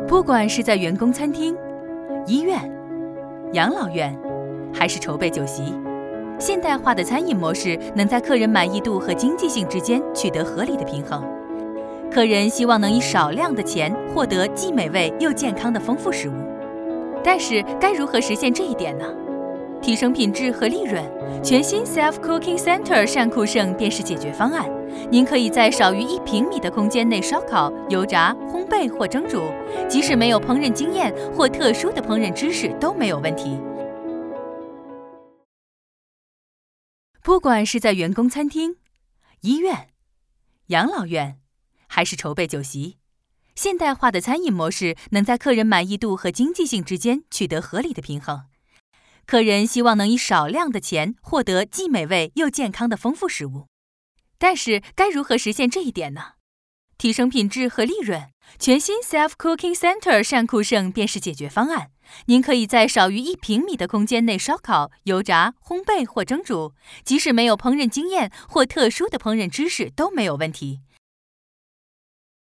不管是在员工餐厅、医院、养老院，还是筹备酒席，现代化的餐饮模式能在客人满意度和经济性之间取得合理的平衡。客人希望能以少量的钱获得既美味又健康的丰富食物，但是该如何实现这一点呢？提升品质和利润，全新 Self Cooking Center 善酷盛便是解决方案。您可以在少于1平米的空间内烧烤、油炸、烘焙或蒸煮，即使没有烹饪经验或特殊的烹饪知识都没有问题。不管是在员工餐厅、医院、养老院，还是筹备酒席，现代化的餐饮模式能在客人满意度和经济性之间取得合理的平衡。客人希望能以少量的钱获得既美味又健康的丰富食物，但是该如何实现这一点呢？提升品质和利润，全新 Self Cooking Center 善酷盛便是解决方案。您可以在少于1平米的空间内烧烤、油炸、烘焙或蒸煮，即使没有烹饪经验或特殊的烹饪知识都没有问题。